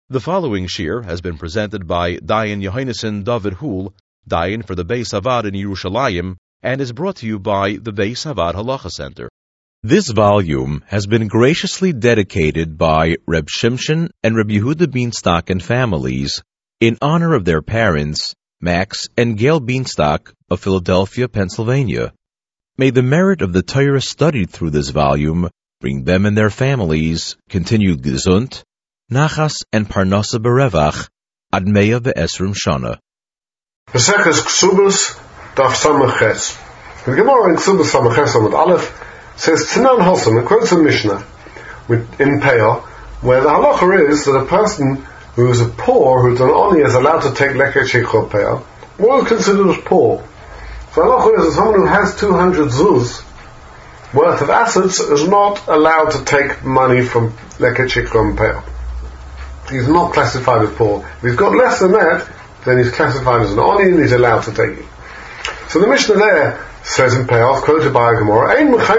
The following shir has been presented by Dayan Yohainason David Hul, Dayan for the Beis Havad in Yerushalayim, and is brought to you by the Beis Havad Halacha Center. This volume has been graciously dedicated by Reb Shimshon and Reb Yehuda Bienstock and families in honor of their parents, Max and Gail Bienstock of Philadelphia, Pennsylvania. May the merit of the Torah studied through this volume bring them and their families continued gesund, nachas and parnasa berevach ad meya ve'esrim shana. Maseches Ksubos daf Samach. The Gemara in Ksubos Samach with Aleph says Tzanan Hossam, it quotes a Mishnah in Peah, where the halacha is that a person who is poor, who's an oni, is allowed to take leket shikha Peah. What is considered as poor? So halacha is that someone who has 200 zuz worth of assets is not allowed to take money from leket shikha Peah. He's not classified as poor. If he's got less than that, then he's classified as an oni and he's allowed to take it. So the Mishnah there says in Peah, quoted by Gemara,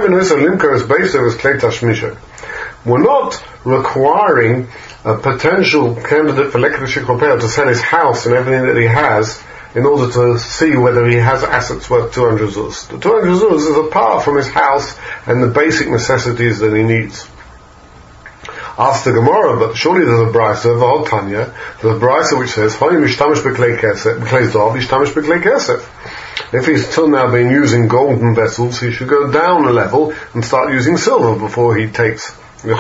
we're not requiring a potential candidate for leket shikha Peah to sell his house and everything that he has in order to see whether he has assets worth 200 zuz. The 200 zuz is apart from his house and the basic necessities that he needs. Ask the Gemara, but surely there's a brisa, the Tanya, there's a brisa which says, if he's till now been using golden vessels, he should go down a level and start using silver before he takes the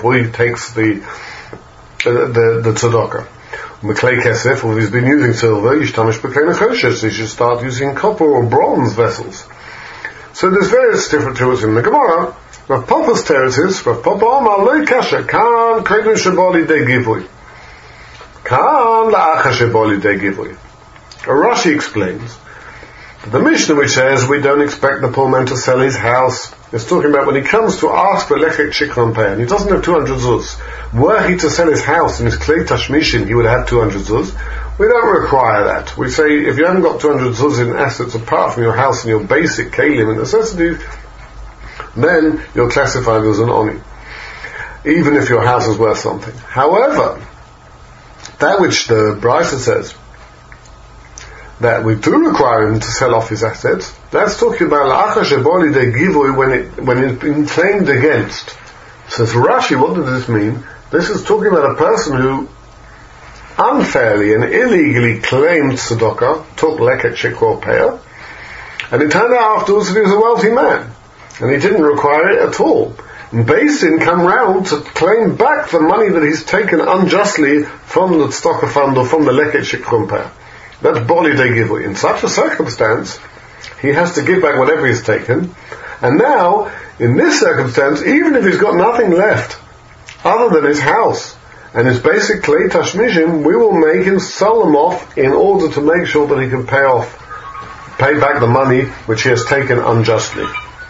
tzedakah. B'klei kesef, or if he's been using silver, yishtamish b'klei nechoshes, he should start using copper or bronze vessels. So there's various different tools in the Gemara. Rav Papa's teretz, Rav Papa Amar Loi Kasha, Kan Kedem Shebali De Givui. Kan La'acha Shebali De Givui. Rashi explains that the Mishnah which says we don't expect the poor man to sell his house is talking about when he comes to ask for leket shikha Peah and he doesn't have 200 zuz. Were he to sell his house in his klei tashmishin, he would have 200 zuz. We don't require that. We say if you haven't got 200 zuz in assets apart from your house and your basic kelim and necessities, then you're classified as an oni, even if your house is worth something. However, that which the Brisa says that we do require him to sell off his assets, that's talking about la'acha shebali de givui, when it's been claimed against. Says Rashi, what does this mean? This is talking about a person who unfairly and illegally claimed tzedakah, took leket shikha Peah, and it turned out afterwards that he was a wealthy man and he didn't require it at all. And Beis Din come round to claim back the money that he's taken unjustly from the tzedakah fund or from the leket shikha Peah. That's boli de givui. In such a circumstance, he has to give back whatever he's taken. And now, in this circumstance, even if he's got nothing left other than his house and his basic klei tashmishim, we will make him sell them off in order to make sure that he can pay back the money which he has taken unjustly.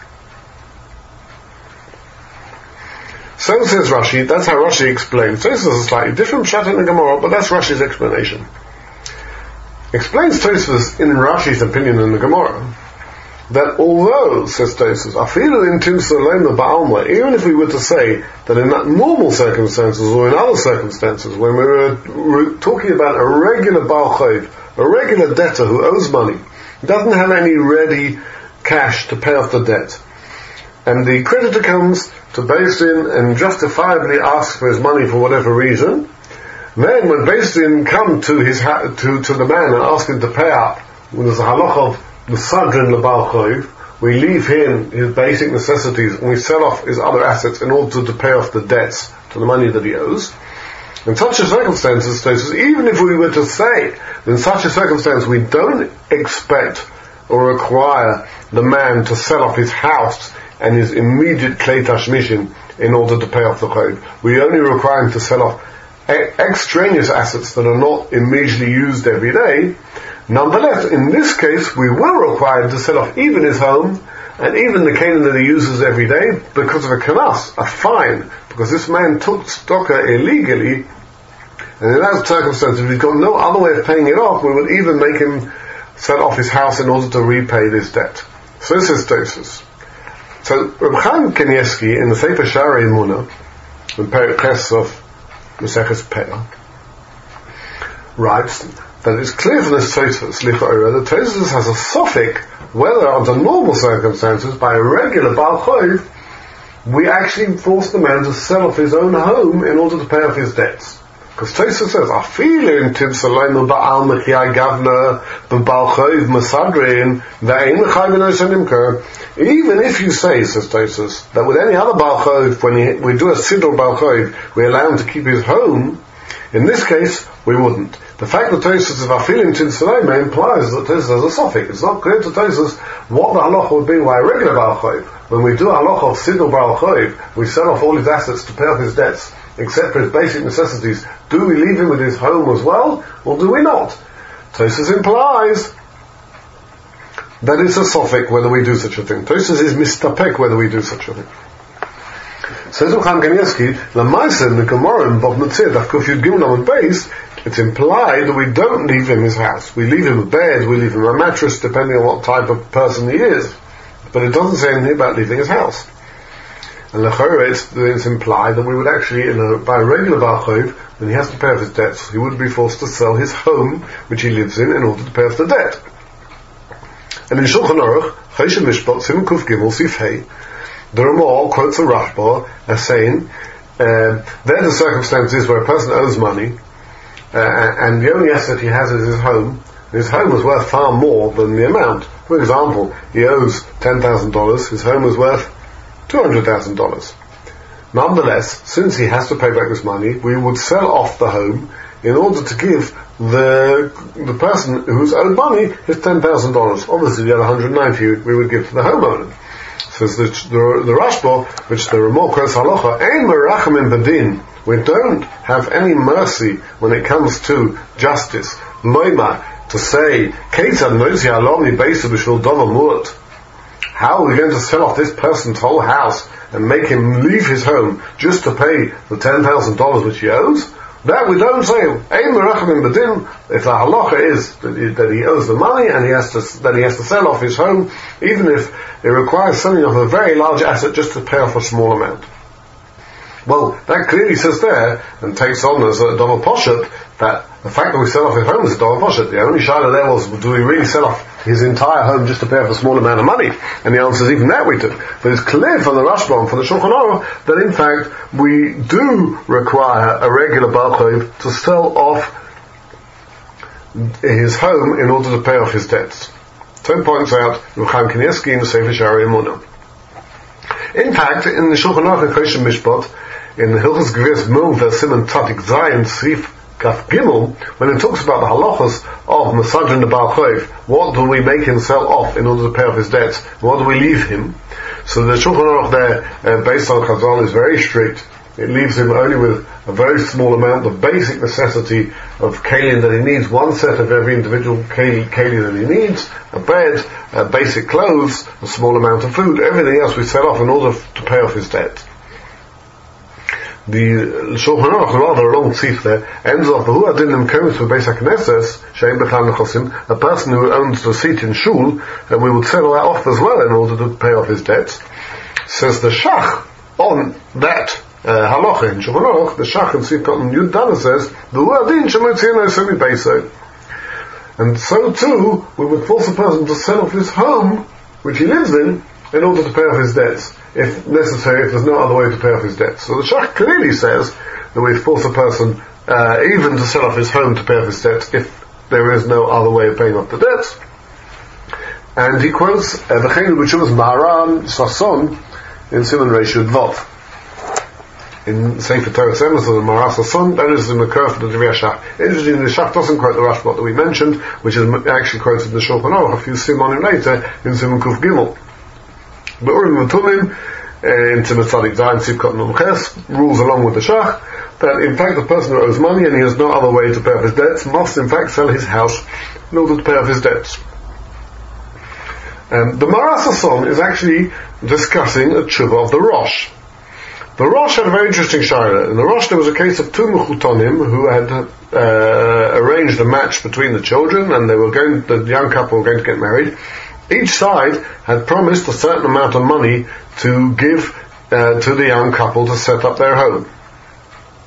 So says Rashi, that's how Rashi explains. So this is a slightly different pshat in the Gemara, but that's Rashi's explanation. Explains Tosfos in Rashi's opinion in the Gemara that although, says Tosfos, afilu in timsalema ba'alma, even if we were to say that in that normal circumstances or in other circumstances, when we were talking about a regular Baal Chayv, a regular debtor who owes money, doesn't have any ready cash to pay off the debt, and the creditor comes to Beis Din and justifiably asks for his money for whatever reason, then when Beis Din come to the man and ask him to pay up, when there's a halacha of the sadrin lebal choiv, we leave him his basic necessities and we sell off his other assets in order to pay off the debts to the money that he owes. In such a circumstance, even if we were to say in such a circumstance we don't expect or require the man to sell off his house and his immediate klei tashmishin in order to pay off the choiv, we only require him to sell off extraneous assets that are not immediately used every day. Nonetheless, in this case, we will require him to sell off even his home and even the kelim that he uses every day because of a kanas, a fine, because this man took tzedakah illegally, and in that circumstance, if he's got no other way of paying it off, we would even make him sell off his house in order to repay this debt. So this is Tosfos. So Reb Chaim Kanievsky in the Sefer Sha'arei Emunah, in Perek Ches of Maseches Peah, writes that it's clear from this Tosfos, Licha'ora, that Tosfos has a suffix whether under normal circumstances, by a regular Baal Chayv, we actually force the man to sell off his own home in order to pay off his debts. Because Tosfos says, "Afilu in Tim Salome ba'al mechiyai gavna b'Baal Chayv masadrin ve'ein mechayv v'nosenimko." Even if you say, says Tosfos, that with any other Baal Chayv, when we do a siddur Baal Chayv, we allow him to keep his home, in this case, we wouldn't. The fact that Tosfos is "Afilu in Tim Salome" implies that Tosfos has a suffix. It's not clear to Tosfos what the halacha would be by a regular Baal Chayv. When we do a halacha of siddur Baal Chayv, we sell off all his assets to pay off his debts, except for his basic necessities. Do we leave him with his home as well, or do we not? Tosfos implies that it's a suffix whether we do such a thing. Tosfos is mistapek whether we do such a thing. Says Chaim Kanievsky, Lamaisa in the Gemara in Bab Metzia, Daf Kuf Yud Gimel Amud Beis, it's implied that we don't leave him his house. We leave him a bed, we leave him a mattress, depending on what type of person he is. But it doesn't say anything about leaving his house. And Lechora, it's implied that we would actually, by a regular Baal Chayv, when he has to pay off his debts, he would be forced to sell his home, which he lives in order to pay off the debt. And in Shulchan Aruch, Choshen Mishpat, Siman Kuf Gimel, Sif Hey, the Ramah quotes a Rashba as saying, there are the circumstances where a person owes money, and the only asset he has is his home. His home is worth far more than the amount. For example, he owes $10,000, his home is worth $200,000. Nonetheless, since he has to pay back this money, we would sell off the home in order to give the person who's owed money his $10,000. Obviously, the other $190,000 we would give to the homeowner. Says the Rashba, which the Ramah quotes halacha, "Ein merachim bedin." We don't have any mercy when it comes to justice. Loima, to say, "Ketzad nozi aloni beisu b'shul davar mu'at." How are we going to sell off this person's whole house and make him leave his home just to pay the $10,000 which he owes? That we don't say. Ein merachim bedin. If the halacha is that he owes the money and he has to sell off his home, even if it requires selling off a very large asset just to pay off a small amount. Well, that clearly says there, and takes on as a Dover Poshet, that the fact that we sell off his home is a Dover Poshet. The only shayla there was, do we really sell off his entire home just to pay off a small amount of money? And the answer is even that we do. But it's clear from the Rashba and from the Shulchan Aruch that in fact we do require a regular Baal Chayv to sell off his home in order to pay off his debts. So points out Chaim Kanievsky in the Sefer Shari Emunah. In fact, in the Shulchan Aruch and Choshen Mishpat, in the Hilchos Gvias Milva Siman Tatik Zayin Sif Kaf Gimel, when it talks about the halachas of Masadrin the Baal Chayv, what do we make him sell off in order to pay off his debts? What do we leave him? So the Shulchan Aruch there, based on Chazal, is very strict. It leaves him only with a very small amount of basic necessity of kalim that he needs, one set of every individual kalim that he needs, a bed, basic clothes, a small amount of food, everything else we sell off in order to pay off his debt. The Shulchan Aruch, rather a long tzif there, ends off, "Who adin them komis for Beis HaKnesses, she'en b'chal nechosim," a person who owns the seat in shul, and we would sell that off as well in order to pay off his debts. Says the Shach on that halacha in Shulchan Aruch, the Shach in Sif Katan Yud Dana says, "V'hu adin shemotzino semi beiso," and so too we would force a person to sell off his home which he lives in order to pay off his debts, if necessary, if there's no other way to pay off his debts. So the Shach clearly says that we force a person even to sell off his home to pay off his debts if there is no other way of paying off the debts. And he quotes V'chein b'tshuvas Maharan Sasson in Siman Reish Yud Vav. In Sefer Torah Emes, the Maharan Sasson, that is in the curve of the Divrei Shach. Interestingly, the Shach doesn't quote the Rashba that we mentioned, which is actually quoted in the Shulchan Aruch a few simonim later in Siman Kuf Gimel. But Urim V'tumim in Tzimah Tzadik Zayin Sif Katan Umches rules along with the Shach that in fact the person who owes money and he has no other way to pay off his debts must in fact sell his house in order to pay off his debts. The Maharan Sasson is actually discussing a tshuva of the Rosh. The Rosh had a very interesting shayla. In the Rosh there was a case of two mechutonim who had arranged a match between the children, and the young couple were going to get married. Each side had promised a certain amount of money to give to the young couple to set up their home.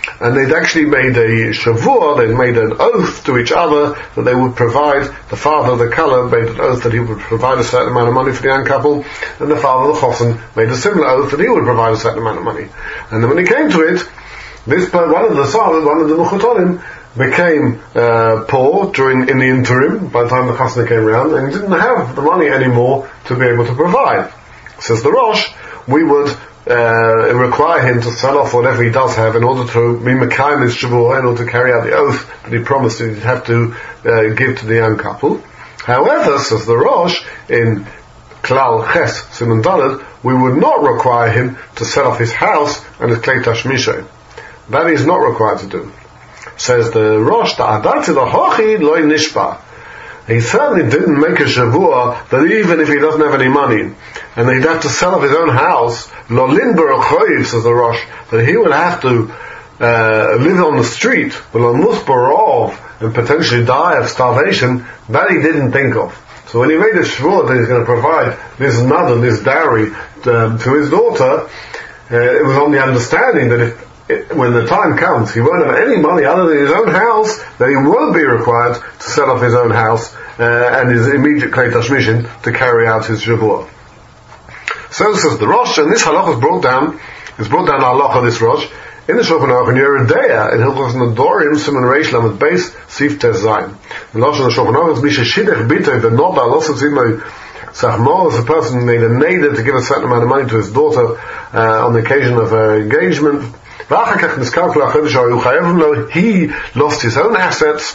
and they'd actually made a shavua, they'd made an oath to each other that they would provide, the father of the Kala made an oath that he would provide a certain amount of money for the young couple, and the father of the Chosen made a similar oath that he would provide a certain amount of money. And then when it came to it, one of the Mechutonim became poor in the interim, by the time the Chasna came around, and he didn't have the money anymore to be able to provide. Says the Rosh, we would require him to sell off whatever he does have in order to be Mekayim his Shavua, in order to carry out the oath that he promised that he'd have to give to the young couple. However, says the Rosh, in Klal Ches Siman Daled, we would not require him to sell off his house and his Klei Tashmisha. That he is not required to do. Says the Rosh, the Adati the Hochi loy nishpa. He certainly didn't make a shavua that even if he doesn't have any money, and he'd have to sell off his own house, lo linber choiv, says the Rosh, that he would have to live on the street, lo musbarov, and potentially die of starvation, that he didn't think of. So when he made a shavua that he's going to provide this nadon, this dowry, to his daughter, it was on the understanding that when the time comes, he won't have any money other than his own house, then he won't be required to sell off his own house and his immediate Klei Tashmishin to carry out his Shavua. So says the Rosh, and this halacha is brought down halacha, this Rosh, in the Shulchan Aruch, in Yeridea, in Hilchos Nadorim, Siman Reish Lamed Beis, Sif Tes Zayin. The Rosh in the Shulchan Aruch is Misha Shidech B'tei V'noba Lo Setzimoi Sachmor, is a person who made a neder to give a certain amount of money to his daughter on the occasion of her engagement. He lost his own assets.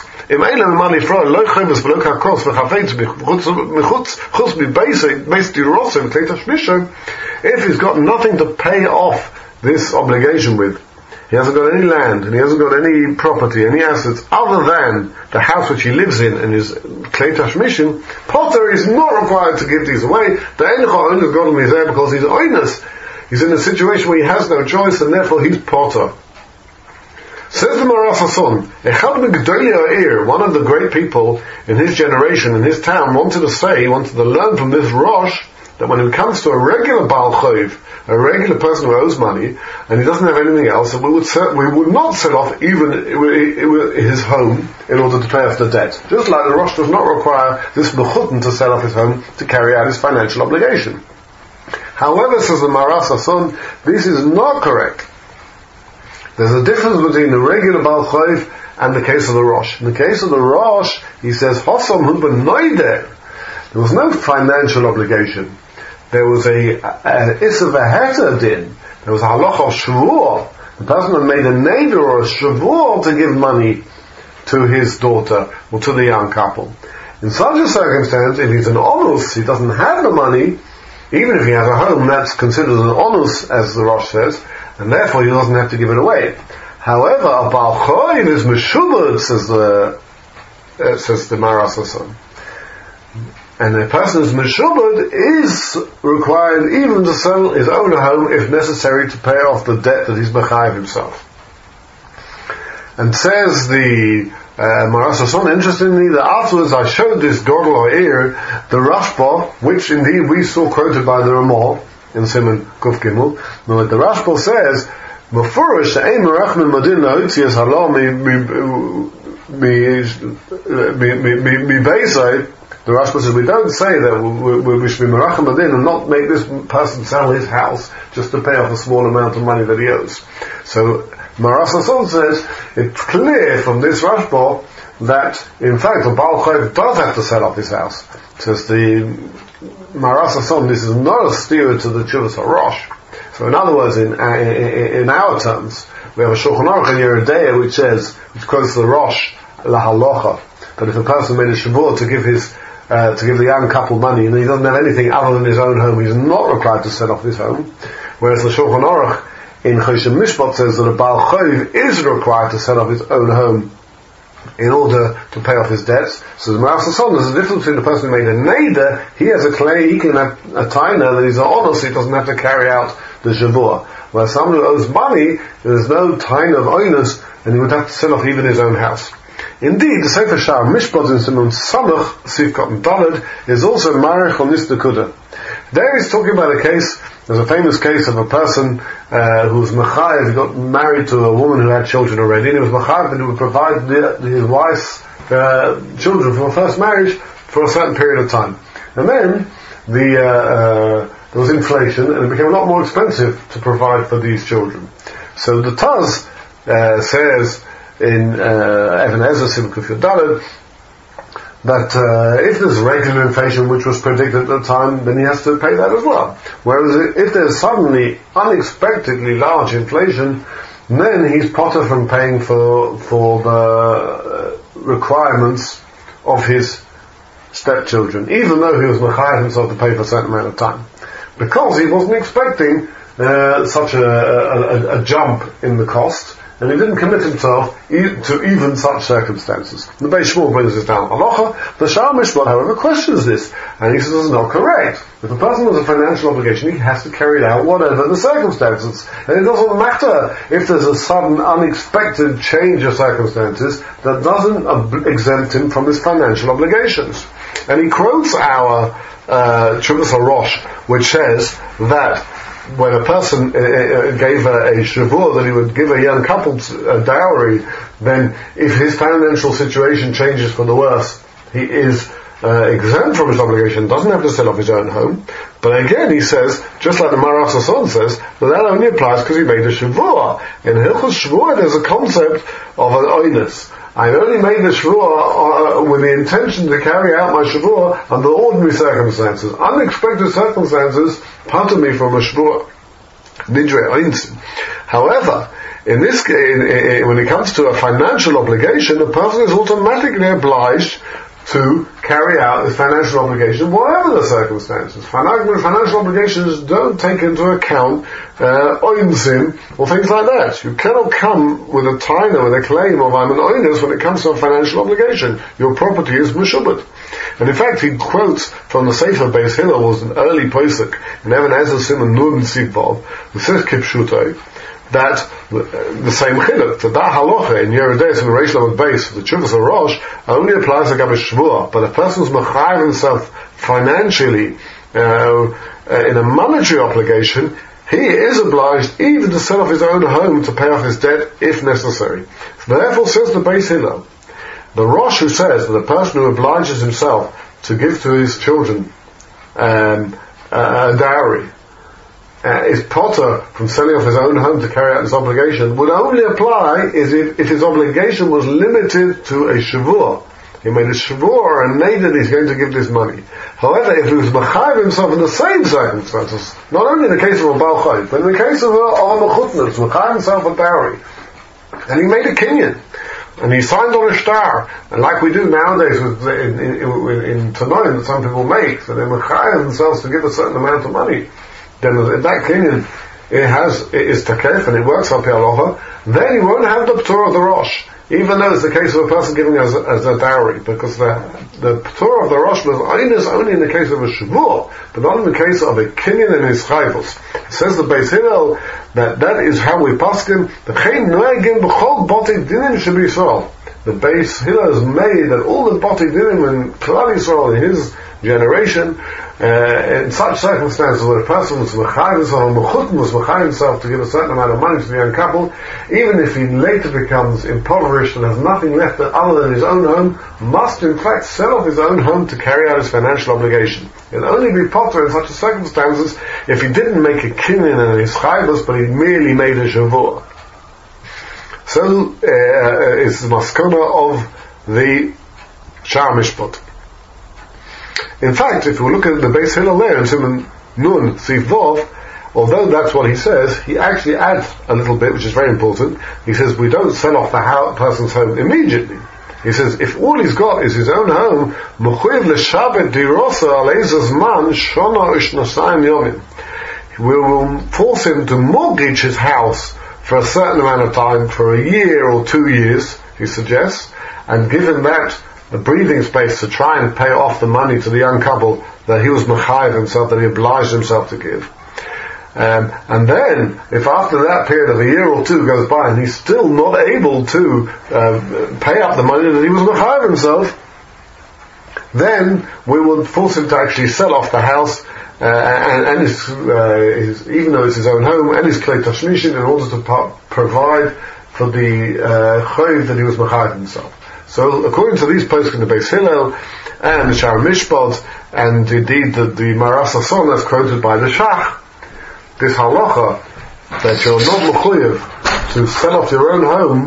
If he's got nothing to pay off this obligation with, he hasn't got any land, and he hasn't got any property, any assets, other than the house which he lives in and his Klei Tashmishin, Potter is not required to give these away. The Eincha only got him there because he's oinus. He's in a situation where he has no choice, and therefore he's Potter. Says the Maras Hason, one of the great people in his generation, in his town, wanted to learn from this Rosh, that when it comes to a regular Baal Choiv, a regular person who owes money, and he doesn't have anything else, we would not sell off even his home in order to pay off the debt. Just like the Rosh does not require this Mechutin to sell off his home to carry out his financial obligation. However, says the Maras Hason, this is not correct. There's a difference between the regular Baal Choiv and the case of the Rosh. In the case of the Rosh, he says, Hosom hu b'noideh. There was no financial obligation. There was a Issa v'heta din. There was a halacha shvuah. The person had made a neder or a shvuah to give money to his daughter or to the young couple. In such a circumstance, if he's an onus, he doesn't have the money, even if he has a home, that's considered an onus, as the Rosh says, and therefore he doesn't have to give it away. However, a Baal Choiv is meshubad, says the Maras Hason. And a person who's meshubad is required even to sell his own home if necessary to pay off the debt that he's mechayiv himself. And says the Maras Hason, interestingly, that afterwards I showed this Godel Ha'ir, the Rashba, which indeed we saw quoted by the Ramah in Siman Kuf Gimel. Now, the Rashba says, "Mefurish she'ein merachmin madin la'otzias halah mi beisai." The Rashba says, we don't say that we should be merachim madin and not make this person sell his house just to pay off a small amount of money that he owes. So Maras Hason says it's clear from this Rashba that in fact the Baal Choiv does have to sell off his house. Says the Maras Hason, this is not a steer to the Chuvas HaRosh. So in other words, in our terms, we have a Shulchan Aruch in Yeridea which quotes the Rosh la halacha, that if a person made a shavua to give the young couple money and he doesn't have anything other than his own home, he's not required to sell off his home. Whereas the Shulchan Aruch in Choshen Mishpat says that a Baal Choiv is required to sell off his own home in order to pay off his debts. So the Maras Hason, there's a difference between the person who made a neder, he has a clay, he can have a taina that he's an honor, so he doesn't have to carry out the shavua. Whereas someone who owes money, there's no taina of oinus, and he would have to sell off even his own house. Indeed, the Sefer Sha'ar Mishpat in Siman Samach, Sif Cotton Daled, is also marich on this nekuda. There he's talking about a case There's a famous case of a person who was Machayev. He got married to a woman who had children already, and he was Machayev that he would provide his wife's children from a first marriage for a certain period of time. And then there was inflation, and it became a lot more expensive to provide for these children. So the Taz says in Even Ezer Simcha Yudaled that if there's regular inflation which was predicted at the time, then he has to pay that as well. Whereas if there's suddenly unexpectedly large inflation, then he's potter from paying for the requirements of his stepchildren, even though he was mechayev himself to pay for a certain amount of time, because he wasn't expecting such a jump in the cost, and he didn't commit himself to even such circumstances. The Beis Shmuel brings this down halacha. The Sha'ar Mishpat, however, questions this, and he says it's not correct. If a person has a financial obligation, he has to carry it out whatever the circumstances. And it doesn't matter if there's a sudden, unexpected change of circumstances that doesn't exempt him from his financial obligations. And he quotes our Tshuvas HaRosh, which says that when a person gave a shavur that he would give a young couple a dowry, then if his financial situation changes for the worse, he is exempt from his obligation, doesn't have to sell off his own home. But again, he says, just like the Maras HaSon says, that only applies because he made a shavur. In Hilchos Shvuah, there's a concept of an oinus. I only made the shvuah with the intention to carry out my shvuah under ordinary circumstances. Unexpected circumstances parted me from a shvuah. However, in this case, when it comes to a financial obligation, a person is automatically obliged to carry out his financial obligation, whatever the circumstances. Financial obligations don't take into account oinsim or things like that. You cannot come with a taina, with a claim of I'm an oinus when it comes to a financial obligation. Your property is meshubet. And in fact, he quotes from the Sefer Beis Hillel, was an early posuk in Even Ezer Simon Nun Sivov, who says Kipshutay, that the same chiluk, that halacha in Yeredes and Reish Lamed Beis, the Tshuvas HaRosh, only applies to Gabe Shvuah. But a person's mechayev himself financially in a monetary obligation, he is obliged even to sell off his own home to pay off his debt if necessary. Therefore, says the Beis Hillel, the Rosh who says that a person who obliges himself to give to his children a dowry is potter from selling off his own home to carry out his obligation, would only apply if his obligation was limited to a shavur. He made a shavur and made that he's going to give this money. However, if he was mechayev himself in the same circumstances, not only in the case of a Baal Chayv, but in the case of a mechutner, he's mechayev himself a dowry, and he made a kinyan, and he signed on a shtar, and like we do nowadays in Tanoim that some people make, that they mechayev themselves to give a certain amount of money, then if that kinyan is takef and it works up halacha, then he won't have the p'tur of the Rosh, even though it's the case of a person giving as a dowry, because the p'tur of the Rosh was only in the case of a shavur, but not in the case of a kinyan and his chayvus. Says the Beis Hillel that is how we paskin the chein noegim b'chol botei dinim shebi Yisrael. The Beis Hillel has made that all the botei dinim in Klal Yisrael in his generation, in such circumstances where a person was mechayev himself, or mechutn was mechayev himself to give a certain amount of money to the young couple, even if he later becomes impoverished and has nothing left other than his own home, must in fact sell off his own home to carry out his financial obligation. It'll only be potter in such circumstances if he didn't make a kinyan and his chayvus, but he merely made a shavur. So it's the maskana of the Sha'ar Mishpat. In fact, if we look at the Beis Hillel there in Simon Nun Sivov, although that's what he says, he actually adds a little bit, which is very important. He says we don't sell off the person's home immediately. He says if all he's got is his own home, mechuyev l'shabet dirosa al ezer zman shona u'shnasayim yomim. We will force him to mortgage his house for a certain amount of time, for a year or 2 years, he suggests, and give him that a breathing space to try and pay off the money to the young couple that he was mechayev himself, that he obliged himself to give. And then, if after that period of a year or two goes by and he's still not able to pay up the money that he was mechayev himself, then we will force him to actually sell off the house and even though it's his own home, and his klei tashmishin, in order to provide for the choiv that he was mechayev himself. So, according to these poskim, the Beis Hillel and the Shar Mishpat, and indeed the Maras Ason, as quoted by the Shach, this halacha that you're not mechuyev to sell off your own home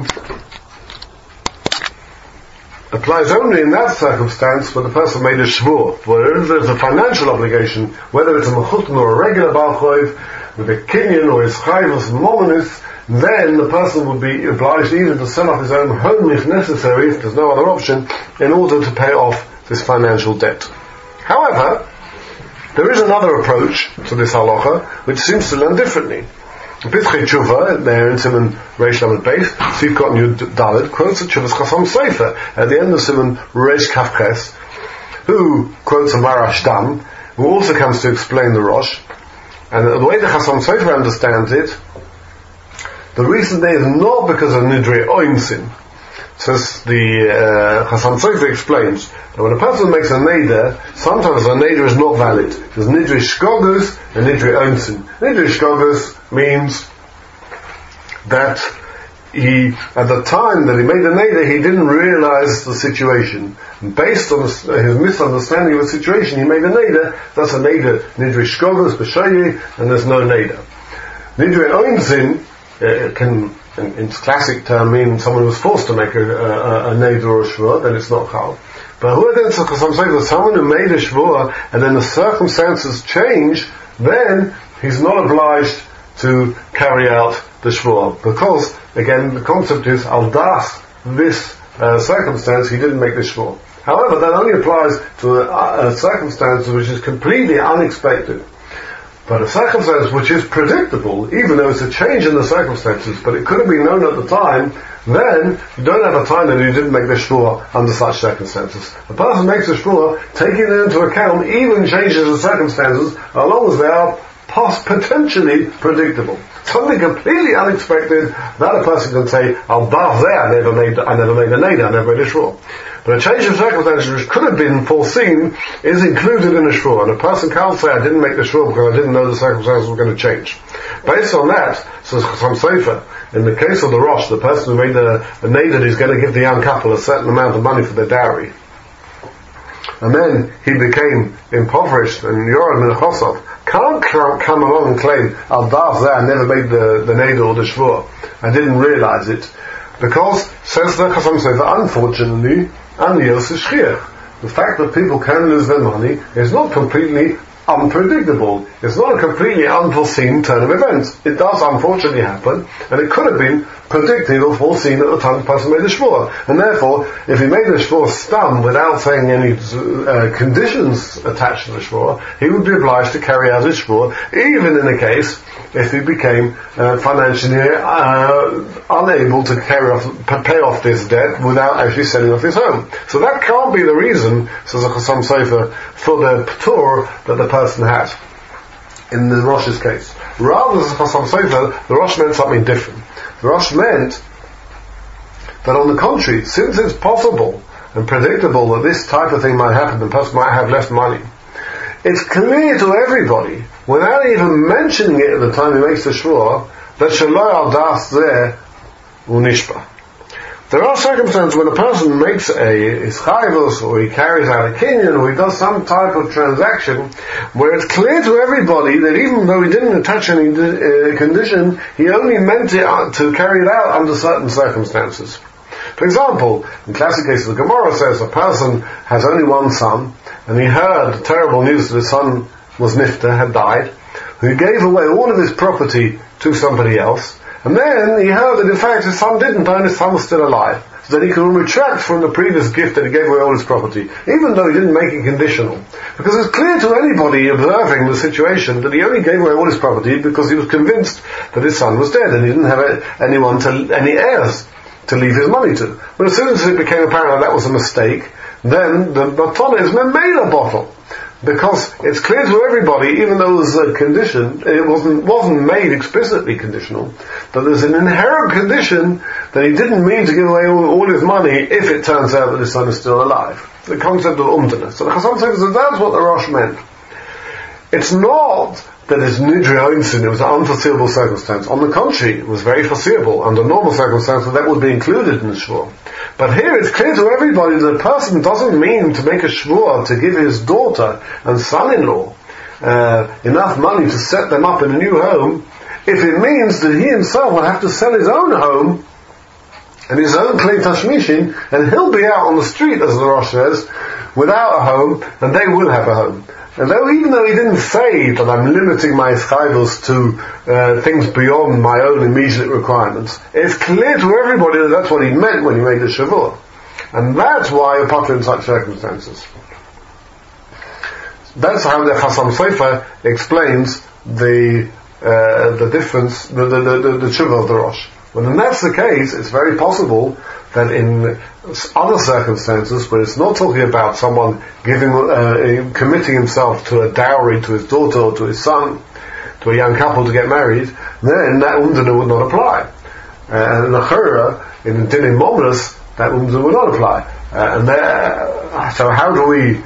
applies only in that circumstance when the person made a shvur. Where there's a financial obligation, whether it's a mechutin or a regular Baal Choiv, with a kinyan or his chayvus and mominus, then the person would be obliged even to sell off his own home if necessary, if there's no other option, in order to pay off this financial debt. However, there is another approach to this halacha, which seems to learn differently. Pitzchei Tshuva, there in Siman Reish Lamed Beis, Sivkot Yud Daled, quotes a Tshuva's Chasam Sofer at the end of Siman Reish Kafches, who quotes a Marash Dam, who also comes to explain the Rosh. And the way the Chasam Sofer understands it, the reason there is not because of Nidrei Oinsin. Says the Chasam Sofer explains that when a person makes a neder, sometimes a neder is not valid. There's Nidrei Shkogus and Nidrei Oinsin. Nidrei Shkogus means that he, at the time that he made the neder, he didn't realize the situation. And based on his misunderstanding of the situation, he made a neder. That's a neder, Nidrei Shkogus, B'shayi, and there's no neder. Nidrei Oinsin can, in its classic term, mean someone was forced to make a neder or a shvur, then it's not chal. But who against someone who made a shvur and then the circumstances change, then he's not obliged to carry out the shvur, because again the concept is al das this circumstance he didn't make the shvur. However, that only applies to a circumstance which is completely unexpected. But a circumstance which is predictable, even though it's a change in the circumstances, but it could have been known at the time, then you don't have a time that you didn't make the shvur under such circumstances. The person makes the shvur taking into account even changes in circumstances, as long as they are potentially predictable. Something completely unexpected, that a person can say, I'll bath there, I never made a neder, I never made a shvur. But a change of circumstances which could have been foreseen is included in a shvur, and a person can't say, I didn't make the shvur because I didn't know the circumstances were going to change. Based on that, says Chasam Sofer, in the case of the Rosh, the person who made a neder is going to give the young couple a certain amount of money for their dowry. And then he became impoverished, and Yoram Min Chosov can't come along and claim, Al Daf there, I never made the neder or the shvur, I didn't realize it, because, says the Chasam Sofer, unfortunately, Aniyos is shchiach. The fact that people can lose their money is not completely unpredictable. It's not a completely unforeseen turn of events. It does unfortunately happen, and it could have been predicted or foreseen at the time the person made the shvur. And therefore, if he made the shvur stam without saying any conditions attached to the shvur, he would be obliged to carry out his shvur, even in a case if he became financially unable to pay off this debt without actually selling off his home. So that can't be the reason, says the Chasam Sofer, for the p'tur that the person had in the Rosh's case. Rather than the Chasam Sofer, the Rosh meant something different. The Rosh meant that on the contrary, since it's possible and predictable that this type of thing might happen, the person might have less money, it's clear to everybody, without even mentioning it at the time he makes the shvur, that Shaloi al das zeh unishpa. There are circumstances when a person makes a ischayvus, or he carries out a kinyan, or he does some type of transaction, where it's clear to everybody that even though he didn't attach any condition, he only meant it to carry it out under certain circumstances. For example, in classic cases, the Gemara says a person has only one son, and he heard the terrible news that his son was nifter, had died, he gave away all of his property to somebody else, and then he heard that in fact his son didn't, and his son was still alive, so that he could retract from the previous gift that he gave away all his property, even though he didn't make it conditional. Because it's clear to anybody observing the situation that he only gave away all his property because he was convinced that his son was dead, and he didn't have any heirs to leave his money to. But as soon as it became apparent that was a mistake, then the batona is memela bottle. Because it's clear to everybody, even though there's a condition, it wasn't made explicitly conditional, but there's an inherent condition that he didn't mean to give away all his money if it turns out that his son is still alive. The concept of umdana. So the Chasam says that's what the Rosh meant. it's not that it's nidri einsin, it was an unforeseeable circumstance. On the contrary, it was very foreseeable. Under normal circumstances, that would be included in the shvur. But here it's clear to everybody that a person doesn't mean to make a shvur to give his daughter and son-in-law enough money to set them up in a new home, if it means that he himself will have to sell his own home and his own klei tashmishin, and he'll be out on the street, as the Rosh says, without a home, and they will have a home. And even though he didn't say that I'm limiting my chayvos to things beyond my own immediate requirements, it's clear to everybody that that's what he meant when he made the shavur. And that's why you're popular in such circumstances. That's how the Chasam Sofer explains the difference, the tshuva of the Rosh. When that's the case, it's very possible that in other circumstances, where it's not talking about someone committing himself to a dowry to his daughter or to his son, to a young couple to get married, then that umdana would not apply. And in the Chura, in Dinim Momnus, that umdana would not apply. So how do we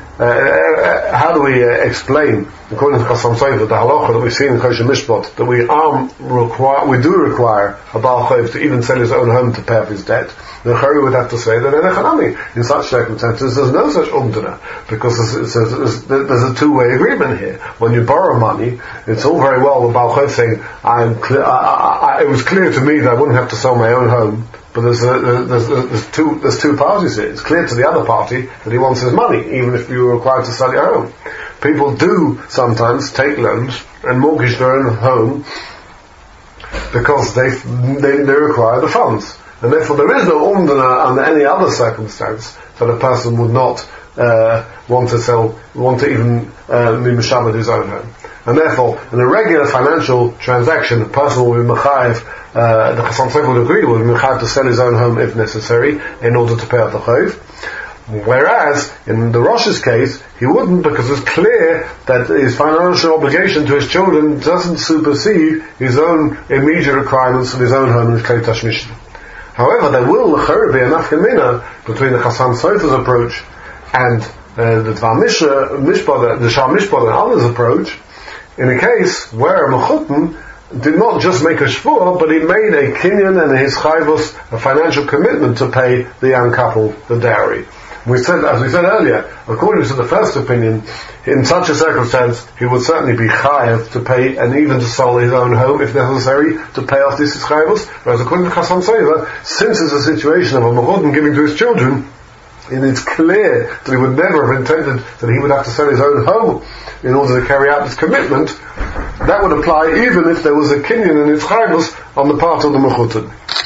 explain, according to Chasam Sofer, the halacha that we see in Kosher Mishpat, that we do require a Baal Chayv to even sell his own home to pay off his debt? The Chari would have to say that in such circumstances there's no such umdana, because there's a two-way agreement here. When you borrow money, it's all very well the Baal Chayv saying, it was clear to me that I wouldn't have to sell my own home, but there's two parties here. It's clear to the other party that he wants his money, even if you were required to sell your home. People do sometimes take loans and mortgage their own home because they require the funds. And therefore there is no umdana under any other circumstance that a person would not want to even be mishabed his own home. And therefore, in a regular financial transaction, a person will be mechayev, the Chasam Sofer would agree, will be mechayev to sell his own home if necessary in order to pay off the chayv. Whereas, in the Rosh's case, he wouldn't, because it's clear that his financial obligation to his children doesn't supersede his own immediate requirements of his own home and his klei tashmishin. However, there will be a nafkamina between the Chasam Sofer's approach and the Dvar Mishpat, the Shar Mishpat and others' approach, in a case where a mechutin did not just make a shvur, but he made a kinyan and his chayvus, a financial commitment to pay the young couple the dowry. As we said earlier, according to the first opinion, in such a circumstance, he would certainly be chayav to pay, and even to sell his own home, if necessary, to pay off this chayvus. Whereas according to Chasam Sofer, since it's a situation of a mechutin giving to his children, and it's clear that he would never have intended that he would have to sell his own home in order to carry out this commitment, that would apply even if there was a kinyan and its chayvus on the part of the mechutin.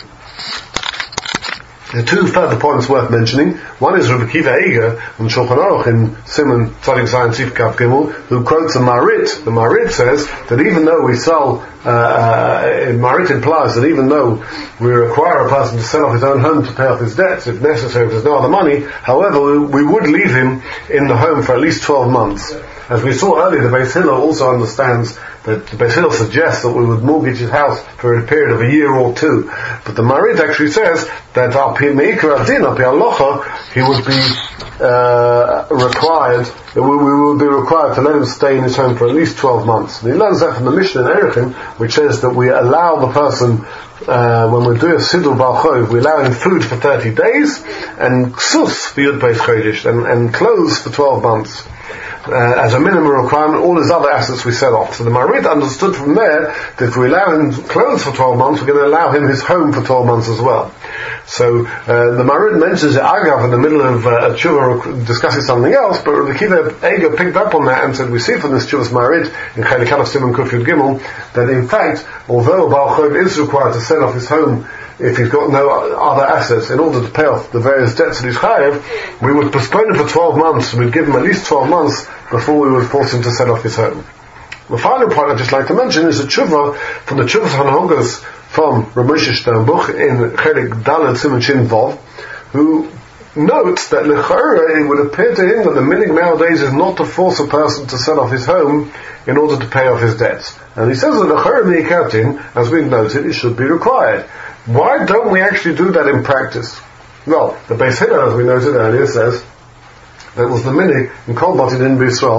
There are two further points worth mentioning. One is Rabbi Akiva Eiger on Shulchan Aruch in Siman Tzadik Zayin Sif Kaf Gimel, who quotes the Marit. The Marit says that even though we sell, Marit implies that even though we require a person to sell off his own home to pay off his debts, if necessary, if there's no other money, however, we would leave him in the home for at least 12 months. As we saw earlier, the Beis Hillel also understands that the Beis Hillel suggests that we would mortgage his house for a period of a year or two. But the Marit actually says that al pi meikar adin, al pi halacha, he would be required, we would be required to let him stay in his home for at least 12 months. And he learns that from the Mishnah in Erechim, which says that we allow the person, when we do a Siddur Bal Chov, we allow him food for 30 days, and ksus for Yud Beis Chodesh, and clothes for 12 months. As a minimum requirement, all his other assets we set off. So the Marit understood from there that if we allow him clothes for 12 months, we're going to allow him his home for 12 months as well. So the Marit mentions Agav in the middle of Tshuva discussing something else, but Rabbi Akiva Eiger picked up on that and said, we see from this Tshuva's Marit in Chelik Aleph Siman Kuf Yud Gimel that in fact, although a Baal Chov is required to sell off his home if he's got no other assets in order to pay off the various debts that he's chayav, we would postpone it for 12 months. We'd give him at least 12 months before we would force him to sell off his home. The final point I'd just like to mention is a tshuva from the Tshuvas Hanhogas from Rav Moshe Sternbuch in Chelik Dalet Siman Shin Vov, who notes that l'chora it would appear to him that the minhag nowadays is not to force a person to sell off his home in order to pay off his debts. And he says that l'chora mi'ikatin, as we've noted, it should be required. Why don't we actually do that in practice? Well, the Beis Hillel, as we noted earlier, says that was the minhag in Kol Batin in B'Yisrael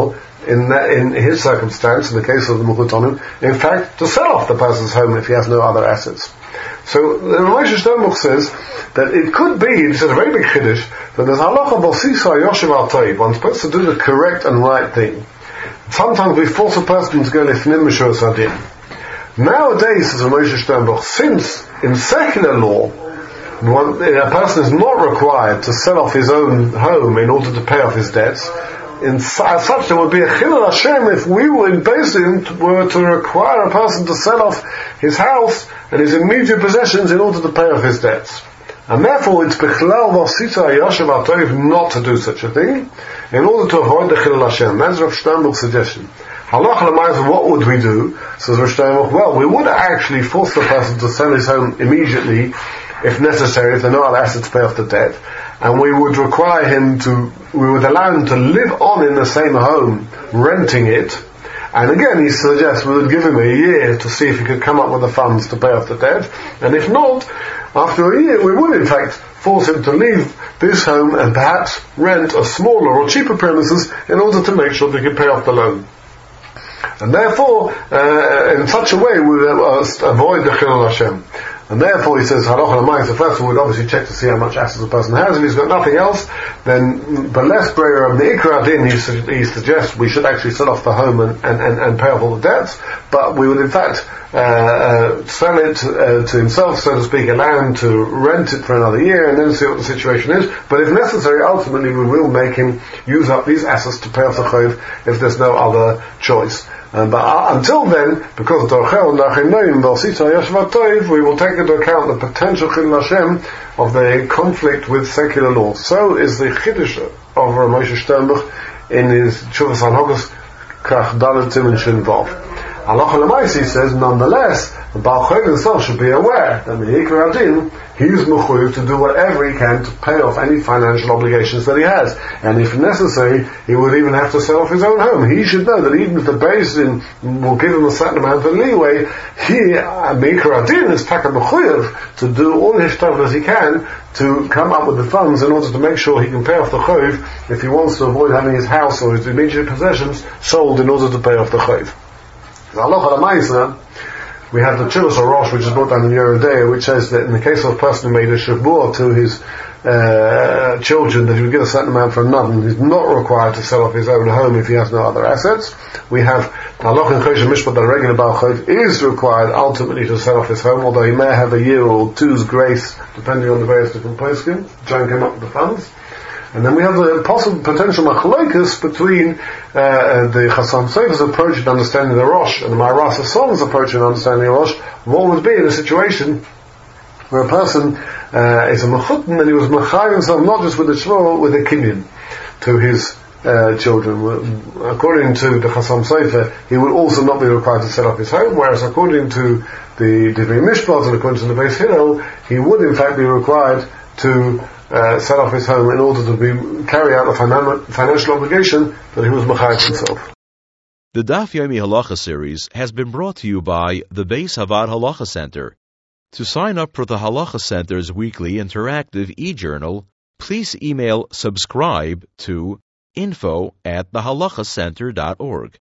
in his circumstance, in the case of the Mukhutonim, in fact, to sell off the person's home if he has no other assets. So the Moshe Sternbuch says that it could be, this is a very big chiddush, that there's halacha b'sisa yoshev al toiv. One's supposed to do the correct and right thing. Sometimes we force a person to go lifnim mishur sadin. Nowadays, says Moshe Sternbuch, since in secular law, a person is not required to sell off his own home in order to pay off his debts, as such there would be a chilul Hashem if we were in Beis were to require a person to sell off his house and his immediate possessions in order to pay off his debts. And therefore it's bechlal v'asita yashav al-toiv not to do such a thing in order to avoid the chilul Hashem. That's Rav Sternbuch's suggestion. Halacha l'mayz, what would we do? Says Rav Sternbuch, well, we would actually force the person to sell his home immediately if necessary, if there are no other assets to pay off the debt, and we would allow him to live on in the same home, renting it, and again he suggests we would give him a year to see if he could come up with the funds to pay off the debt, and if not, after a year we would in fact force him to leave this home and perhaps rent a smaller or cheaper premises in order to make sure that he can pay off the loan. And therefore, in such a way we will avoid the chilul Hashem. And therefore he says, halacha l'mayz, first of all we'd obviously check to see how much assets a person has. If he's got nothing else, then the less prayer of the ikra din, he suggests we should actually sell off the home and pay off all the debts, but we would in fact sell it to himself, so to speak, allow him to rent it for another year and then see what the situation is. But if necessary, ultimately we will make him use up these assets to pay off the chayv if there's no other choice. But until then, because we will take into account the potential chilul Hashem of the conflict with secular law. So is the chiddush of Rav Moshe Sternbuch in his Tshuvas Hanhagos Kach Dalet Siman Shin Vav. Halacha l'mayz, he says, nonetheless, the Baal Chayv himself should be aware that Me'ikra Adin, he is mechuyev to do whatever he can to pay off any financial obligations that he has. And if necessary, he would even have to sell off his own home. He should know that even if the Beis Din will give him a certain amount of leeway, Me'ikra Adin is taka mechuyev to do all his stuff as he can to come up with the funds in order to make sure he can pay off the chayv if he wants to avoid having his house or his immediate possessions sold in order to pay off the chayv. Halacha l'mayz, we have the Tshuvas Rosh, which is brought down in Yoreh Deah, which says that in the case of a person who made a shavua to his children that he would give a certain amount for another, he's not required to sell off his own home if he has no other assets. We have the halacha in Choshen Mishpat that a regular Baal Chayv is required ultimately to sell off his home, although he may have a year or two's grace, depending on the various different poskim, to try and come up with the funds. And then we have the potential machlokas between the Chasam Sofer's approach in understanding the Rosh and the Ma'aras HaSon's approach in understanding the Rosh. What would be in a situation where a person is a mechutin and he was mechayiv himself not just with the shvur, with a kinyan to his children. According to the Chasam Sofer, he would also not be required to set up his home, whereas according to the Divrei Mishpat and according to the Beis Hillel, he would in fact be required to set off his home in order to carry out the financial obligation that he was mechayiv himself. The Daf Yomi Halacha series has been brought to you by the Beis Havad Halacha Center. To sign up for the Halacha Center's weekly interactive e-journal, please email subscribe to info@thehalachacenter.org.